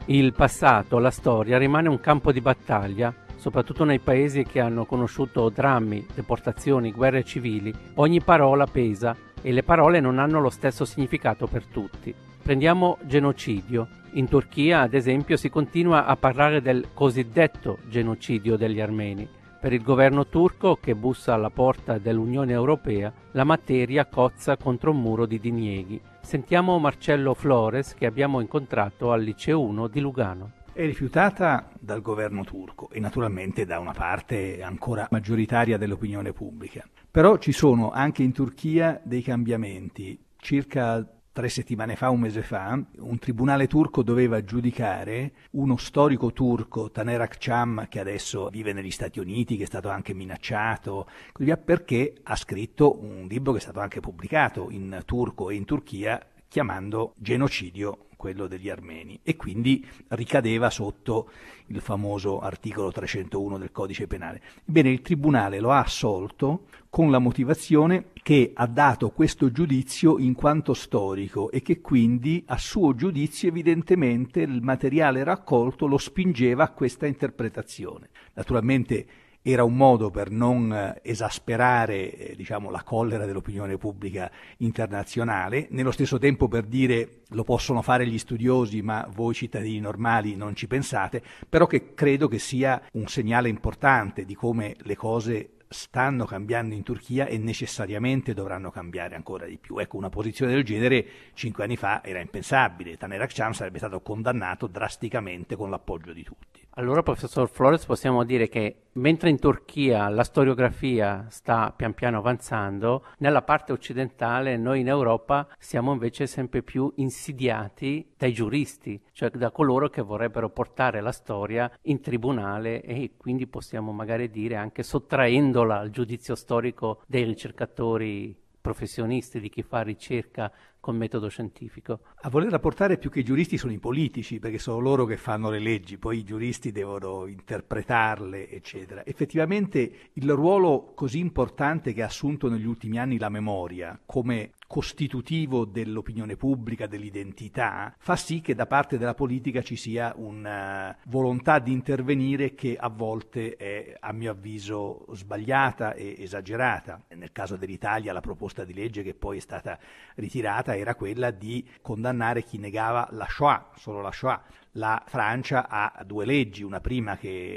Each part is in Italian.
Il passato, la storia, rimane un campo di battaglia, soprattutto nei paesi che hanno conosciuto drammi, deportazioni, guerre civili. Ogni parola pesa e le parole non hanno lo stesso significato per tutti. Prendiamo genocidio. In Turchia, ad esempio, si continua a parlare del cosiddetto genocidio degli armeni. Per il governo turco, che bussa alla porta dell'Unione Europea, la materia cozza contro un muro di dinieghi. Sentiamo Marcello Flores, che abbiamo incontrato al Liceo 1 di Lugano. È rifiutata dal governo turco e naturalmente da una parte ancora maggioritaria dell'opinione pubblica. Però ci sono anche in Turchia dei cambiamenti. Circa 3 settimane fa, un mese fa, un tribunale turco doveva giudicare uno storico turco, Taner Akçam, che adesso vive negli Stati Uniti, che è stato anche minacciato, così via, perché ha scritto un libro che è stato anche pubblicato in turco e in Turchia, chiamando genocidio quello degli armeni, e quindi ricadeva sotto il famoso articolo 301 del codice penale. Ebbene, il tribunale lo ha assolto con la motivazione che ha dato questo giudizio in quanto storico e che quindi a suo giudizio evidentemente il materiale raccolto lo spingeva a questa interpretazione. Naturalmente era un modo per non esasperare la collera dell'opinione pubblica internazionale, nello stesso tempo per dire lo possono fare gli studiosi ma voi cittadini normali non ci pensate, però che credo che sia un segnale importante di come le cose stanno cambiando in Turchia e necessariamente dovranno cambiare ancora di più. Ecco, una posizione del genere 5 anni fa era impensabile. Taner Akçam sarebbe stato condannato drasticamente con l'appoggio di tutti. Allora, professor Flores, possiamo dire che mentre in Turchia la storiografia sta pian piano avanzando, nella parte occidentale noi in Europa siamo invece sempre più insidiati dai giuristi, cioè da coloro che vorrebbero portare la storia in tribunale e quindi possiamo magari dire anche sottraendola al giudizio storico dei ricercatori professionisti, di chi fa ricerca con metodo scientifico. A voler rapportare più che i giuristi sono i politici, perché sono loro che fanno le leggi, poi i giuristi devono interpretarle, eccetera. Effettivamente il ruolo così importante che ha assunto negli ultimi anni la memoria come costitutivo dell'opinione pubblica, dell'identità, fa sì che da parte della politica ci sia una volontà di intervenire che a volte è, a mio avviso, sbagliata e esagerata. Nel caso dell'Italia la proposta di legge che poi è stata ritirata era quella di condannare chi negava la Shoah, solo la Shoah. La Francia ha 2 leggi, una prima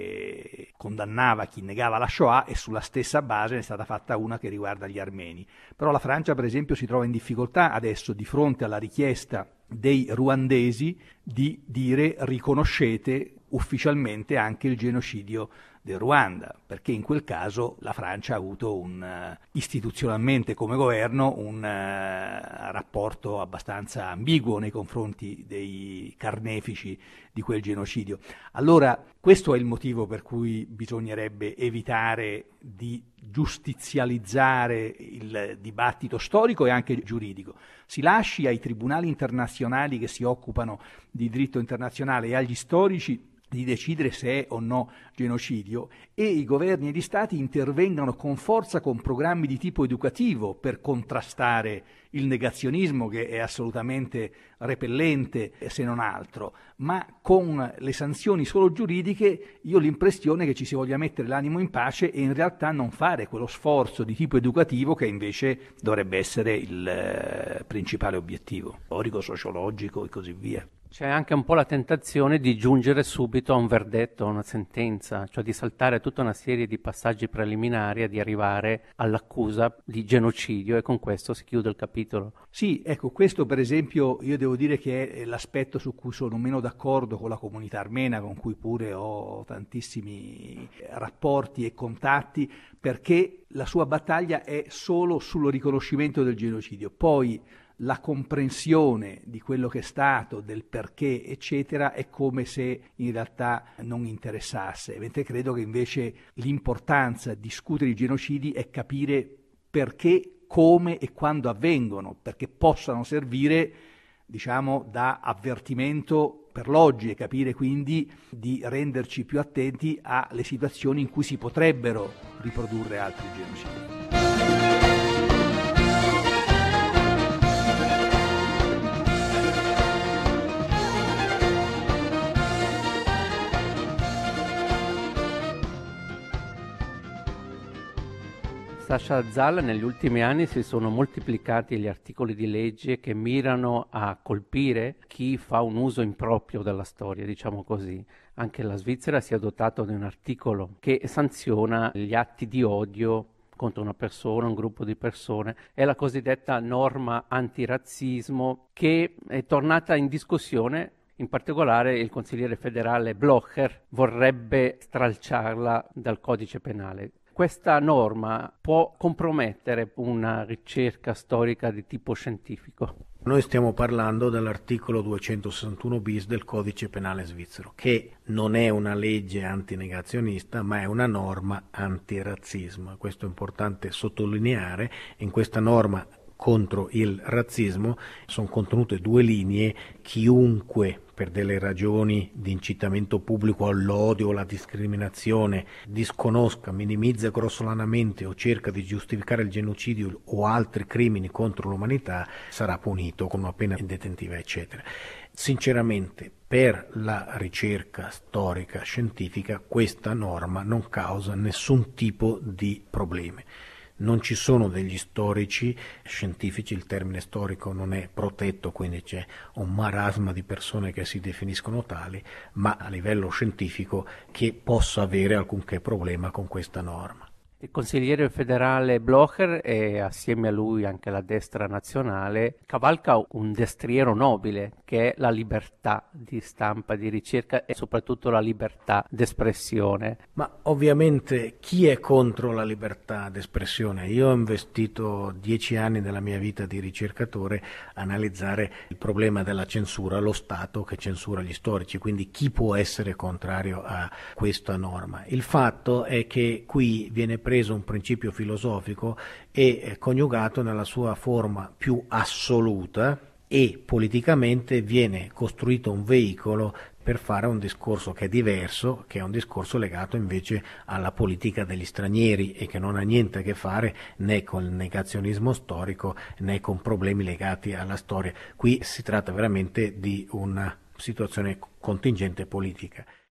che condannava chi negava la Shoah e sulla stessa base ne è stata fatta una che riguarda gli armeni. Però la Francia, per esempio, si trova in difficoltà adesso di fronte alla richiesta dei ruandesi di dire riconoscete ufficialmente anche il genocidio del Ruanda, perché in quel caso la Francia ha avuto istituzionalmente come governo un rapporto abbastanza ambiguo nei confronti dei carnefici di quel genocidio. Allora, questo è il motivo per cui bisognerebbe evitare di giustizializzare il dibattito storico e anche giuridico. Si lasci ai tribunali internazionali che si occupano di diritto internazionale e agli storici di decidere se è o no genocidio, e i governi e gli stati intervengano con forza con programmi di tipo educativo per contrastare il negazionismo, che è assolutamente repellente se non altro, ma con le sanzioni solo giuridiche io ho l'impressione che ci si voglia mettere l'animo in pace e in realtà non fare quello sforzo di tipo educativo che invece dovrebbe essere il principale obiettivo, storico, sociologico e così via. C'è anche un po' la tentazione di giungere subito a un verdetto, a una sentenza, cioè di saltare tutta una serie di passaggi preliminari e di arrivare all'accusa di genocidio, e con questo si chiude il capitolo. Sì, ecco, questo per esempio io devo dire che è l'aspetto su cui sono meno d'accordo con la comunità armena, con cui pure ho tantissimi rapporti e contatti, perché la sua battaglia è solo sul riconoscimento del genocidio. Poi la comprensione di quello che è stato, del perché, eccetera, è come se in realtà non interessasse, mentre credo che invece l'importanza di discutere i genocidi è capire perché, come e quando avvengono, perché possano servire, da avvertimento per l'oggi e capire quindi di renderci più attenti alle situazioni in cui si potrebbero riprodurre altri genocidi. Natasha Zal, negli ultimi anni si sono moltiplicati gli articoli di legge che mirano a colpire chi fa un uso improprio della storia, diciamo così. Anche la Svizzera si è dotata di un articolo che sanziona gli atti di odio contro una persona, un gruppo di persone. È la cosiddetta norma antirazzismo che è tornata in discussione. In particolare il consigliere federale Blocher vorrebbe stralciarla dal codice penale. Questa norma può compromettere una ricerca storica di tipo scientifico. Noi stiamo parlando dell'articolo 261 bis del codice penale svizzero, che non è una legge antinegazionista, ma è una norma antirazzismo. Questo è importante sottolineare. In questa norma contro il razzismo sono contenute due linee: chiunque per delle ragioni di incitamento pubblico all'odio o alla discriminazione disconosca, minimizza grossolanamente o cerca di giustificare il genocidio o altri crimini contro l'umanità sarà punito con una pena detentiva, eccetera. Sinceramente, per la ricerca storica scientifica questa norma non causa nessun tipo di problemi. Non ci sono degli storici scientifici, il termine storico non è protetto, quindi c'è un marasma di persone che si definiscono tali, ma a livello scientifico che possa avere alcunché problema con questa norma. Il consigliere federale Blocher e assieme a lui anche la destra nazionale cavalca un destriero nobile che è la libertà di stampa, di ricerca e soprattutto la libertà d'espressione. Ma ovviamente chi è contro la libertà d'espressione? Io ho investito 10 anni della mia vita di ricercatore a analizzare il problema della censura, lo Stato che censura gli storici, quindi chi può essere contrario a questa norma? Il fatto è che qui viene preso un principio filosofico e coniugato nella sua forma più assoluta e politicamente viene costruito un veicolo per fare un discorso che è diverso, che è un discorso legato invece alla politica degli stranieri e che non ha niente a che fare né con il negazionismo storico né con problemi legati alla storia. Qui si tratta veramente di una situazione contingente politica.